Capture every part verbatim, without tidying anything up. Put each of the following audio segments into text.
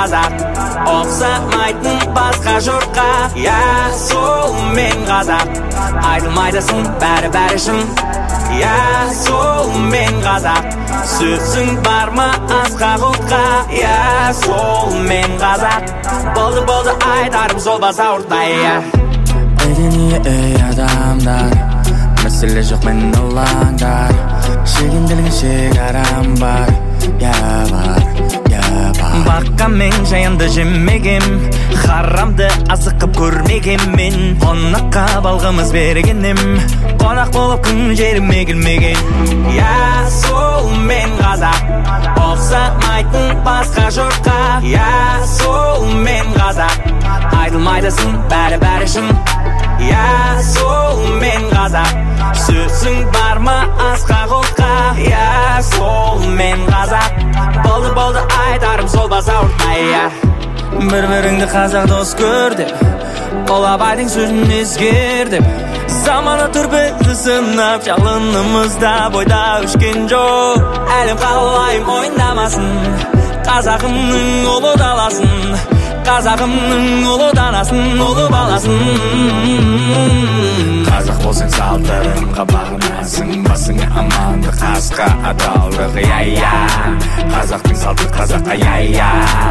қазақ, ұқсамайтын басқа жұртқа. Я, сол мен қазақ, айтылмайдысың бәрі-бәрі шын. Я, сол мен қазақ, сөзің бар ма асқақ ұлтқа. Я, сол мен қазақ, болды-болды айтарым сол базауырттай. Әйдене ей адамдар, мәселе жоқ мен ұлаңдар. Шегенделген шекарам бар, я бар, я бар. Баққа мен жаянды жеммегем, харамды азыққып көрмегем мен. Қонаққа балғымыз бергенім, қонақ болып күн жеріме келмеген. Я, сол мен қазақ, ұқсамайтын басқа жұртқа. Я, сол мен қазақ, айтылмайдысың бәрі-бәрі шын. Я, сол мен қазақ, сөзің бар ма асқақ ұлтқа. Я, сол мен қазақ, болды-болды айтарым сол базауырттай. Бір-біріңді қазақ дос көр деп, Қол абайдың сөзін ескер деп. Заманы тұр бізді сынап, жалынымызда бойда өшкен жоқ. Әлем қалайым ойындамасын, қазағымның ұлы даласын. Қазағымның ұлы данасын, ұлы баласын. Қазақ болсаң салтырымға бағынасың, басыңа амандық, асқа адалдық, я-я. Қазақтың салты қазаққа, я-я.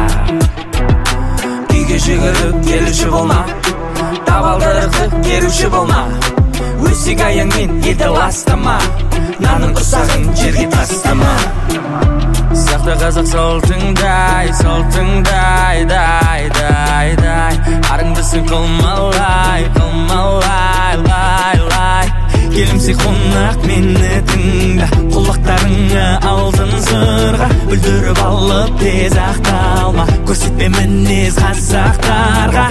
Үйге жүгіріп келуші болма, табалдырықты керуші болма. Өсек аяңмен еді ластама, наның ұсағын жерге тастама. Сақта қазақ салтыңдай, салтыңдай, дай, дай, дай. Арыңды сен қылмалай, қылмалай, лай, лай. Келімсек қонақ мені тыңда, құлақтарыңа алтын сырға. Бүлдіріп алып тез ақталма, көрсетпе мінез қазақтарға.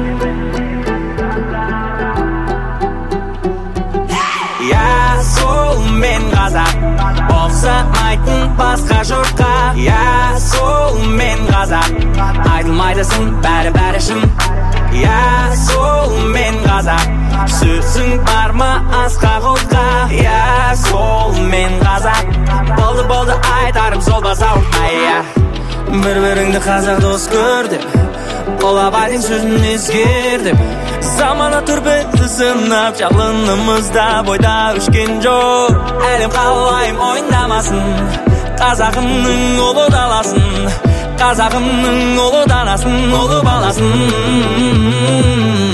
Я, сол мен қазақ, ұқсамайтын басқа жұртқа. Я, сол мен қазақ, айтылмайдысың бәрі-бәрі шын. Я, сол мен қазақ, сөзің бар ма асқақ ұлтқа. Я, сол мен қазақ, болды-болды айтарым сол базауырттай. Бір-біріңді қазақ дос көр деп, Қол абайдың сөзін ескер деп. Заманы тұр бізді сынап, жалынымызда бойда өшкен жоқ. Әлем қалайым ойындамасын, қазағымның ұлы даласын. Қазағымның ұлы данасын, ұлы баласын.